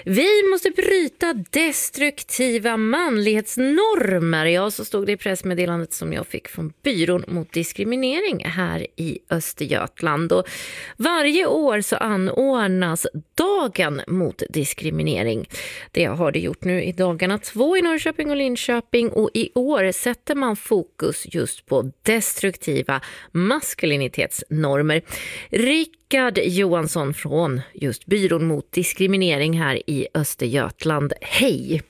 Vi måste bryta destruktiva manlighetsnormer. Ja, så stod det i pressmeddelandet som jag fick från Byrån mot diskriminering här i Östergötland. Och varje år så anordnas dagen mot diskriminering. Det har det gjort nu i dagarna 2 i Norrköping och Linköping, och i år sätter man fokus just på destruktiva maskulinitetsnormer. Rickard Johansson från just Byrån mot diskriminering här i Östergötland. Hej!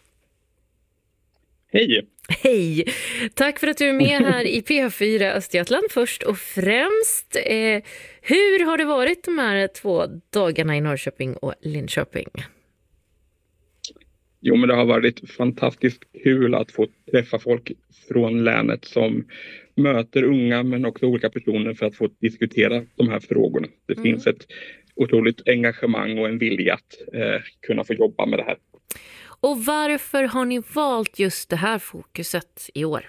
Hej! Hej! Tack för att du är med här i P4 Östergötland först och främst. Hur har det varit de här 2 dagarna i Norrköping och Linköping? Jo, men det har varit fantastiskt kul att få träffa folk från länet som möter unga men också olika personer för att få diskutera de här frågorna. Det finns ett otroligt engagemang och en vilja att kunna få jobba med det här. Och varför har ni valt just det här fokuset i år?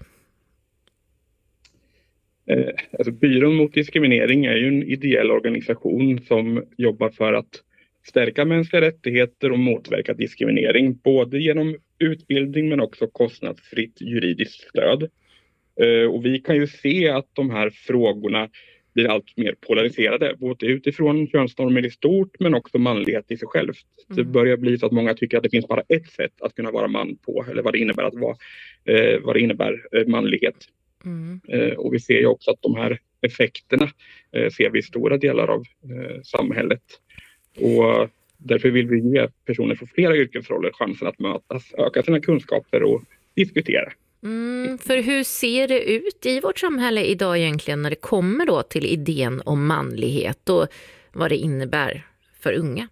Alltså, Byrån mot diskriminering är ju en ideell organisation som jobbar för att stärka mänskliga rättigheter och motverka diskriminering, både genom utbildning men också kostnadsfritt juridiskt stöd. Och vi kan ju se att de här frågorna blir allt mer polariserade, både utifrån könsnormer i stort men också manlighet i sig själv. Det börjar bli så att många tycker att det finns bara ett sätt att kunna vara man på, eller vad det innebär att vara, vad det innebär manlighet. Och vi ser ju också att de här effekterna ser vi i stora delar av samhället. Och därför vill vi ge personer från flera yrkesroller chansen att mötas, öka sina kunskaper och diskutera. För hur ser det ut i vårt samhälle idag egentligen när det kommer då till idén om manlighet och vad det innebär för unga?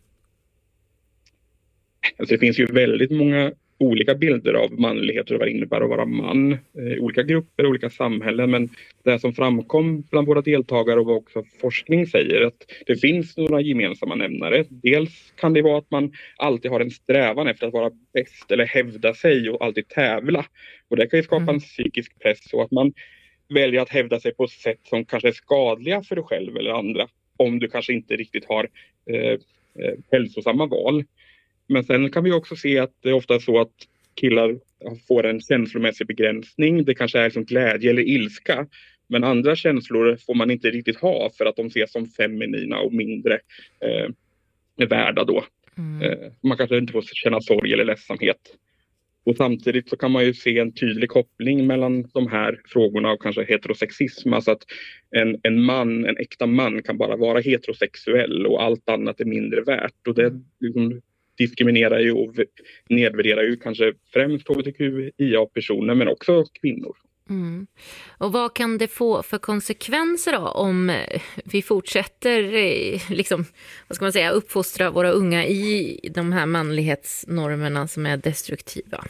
Alltså det finns ju väldigt många olika bilder av manlighet och vad det innebär att vara man i olika grupper, olika samhällen, men det som framkom bland våra deltagare och vad också forskning säger att det finns några gemensamma nämnare. Dels kan det vara att man alltid har en strävan efter att vara bäst eller hävda sig och alltid tävla, och det kan ju skapa en psykisk press och att man väljer att hävda sig på sätt som kanske är skadliga för dig själv eller andra om du kanske inte riktigt har hälsosamma val. Men sen kan vi också se att det är ofta så att killar får en känslomässig begränsning. Det kanske är liksom glädje eller ilska. Men andra känslor får man inte riktigt ha för att de ses som feminina och mindre värda då. Man kanske inte får känna sorg eller ledsamhet. Och samtidigt så kan man ju se en tydlig koppling mellan de här frågorna och kanske heterosexism. Alltså att en äkta man kan bara vara heterosexuell och allt annat är mindre värt. Och det liksom diskriminerar ju och nedvärderar ju kanske främst hbtqia-personer men också kvinnor. Och vad kan det få för konsekvenser då om vi fortsätter liksom, vad ska man säga, uppfostra våra unga i de här manlighetsnormerna som är destruktiva?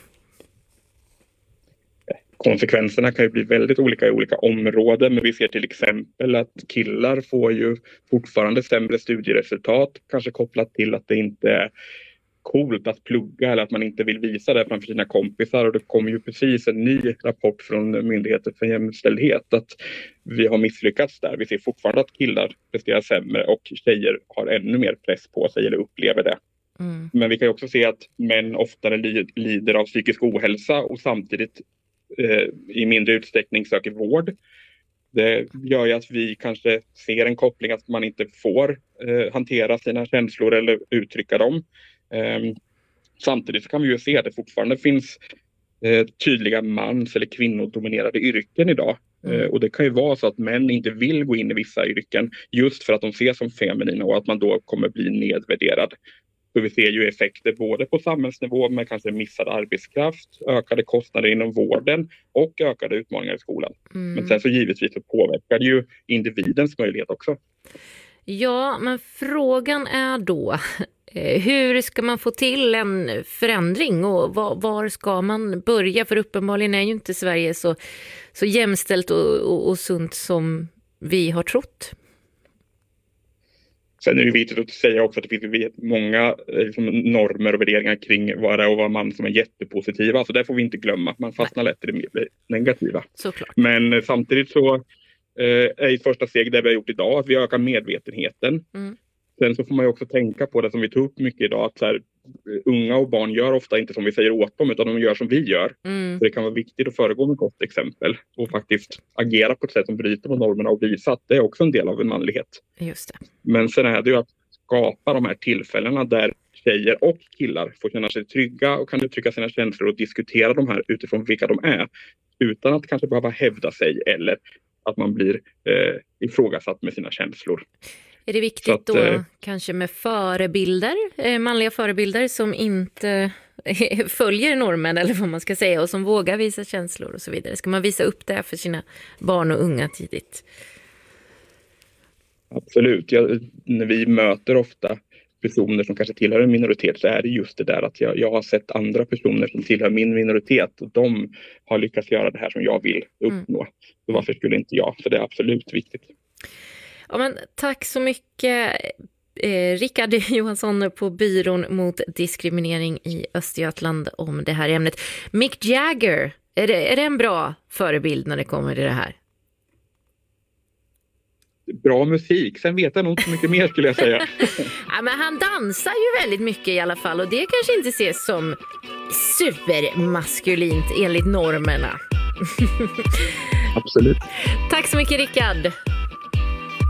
Konsekvenserna kan ju bli väldigt olika i olika områden, men vi ser till exempel att killar får ju fortfarande sämre studieresultat, kanske kopplat till att det inte är coolt att plugga eller att man inte vill visa det framför sina kompisar. Och det kommer ju precis en ny rapport från Myndigheten för jämställdhet att vi har misslyckats där. Vi ser fortfarande att killar presterar sämre och tjejer har ännu mer press på sig eller upplever det. Men vi kan ju också se att män oftare lider av psykisk ohälsa och samtidigt i mindre utsträckning söker vård. Det gör ju att vi kanske ser en koppling att man inte får hantera sina känslor eller uttrycka dem. Samtidigt så kan vi ju se att det fortfarande finns tydliga mans- eller kvinnodominerade yrken idag. Och det kan ju vara så att män inte vill gå in i vissa yrken just för att de ses som feminina och att man då kommer bli nedvärderad. Så vi ser ju effekter både på samhällsnivå med kanske missad arbetskraft, ökade kostnader inom vården och ökade utmaningar i skolan. Men sen så givetvis så påverkar det ju individens möjlighet också. Ja, men frågan är då, hur ska man få till en förändring och var ska man börja? För uppenbarligen är ju inte Sverige så jämställt och sunt som vi har trott. Sen är det viktigt att säga också att det finns många normer och värderingar kring vad det är och vad man som är jättepositiva. Så det får vi inte glömma. Man fastnar lätt i det negativa. Såklart. Men samtidigt så är ett första steg det vi har gjort idag att vi ökar medvetenheten. Sen så får man ju också tänka på det som vi tog upp mycket idag. Att så här, unga och barn gör ofta inte som vi säger åt dem, utan de gör som vi gör. Mm. Så det kan vara viktigt att föregå med gott exempel och faktiskt agera på ett sätt som bryter mot normerna och visa att det är också en del av en manlighet. Just det. Men sen är det ju att skapa de här tillfällena där tjejer och killar får känna sig trygga och kan uttrycka sina känslor och diskutera de här utifrån vilka de är, utan att kanske behöva hävda sig eller att man blir ifrågasatt med sina känslor. Är det viktigt då kanske med förebilder, manliga förebilder som inte följer normen eller vad man ska säga och som vågar visa känslor och så vidare? Ska man visa upp det för sina barn och unga tidigt? Absolut. När vi möter ofta personer som kanske tillhör en minoritet så är det just det där att jag har sett andra personer som tillhör min minoritet och de har lyckats göra det här som jag vill uppnå. Så varför skulle inte jag? Så det är absolut viktigt. Ja, men tack så mycket Rickard Johansson på byrån mot diskriminering i Östergötland om det här ämnet. Mick Jagger, är det en bra förebild när det kommer till det här? Bra musik, sen vet jag nog inte så mycket mer skulle jag säga. Ja, men han dansar ju väldigt mycket i alla fall och det kanske inte ses som supermaskulint enligt normerna. Absolut. Tack så mycket Rickard.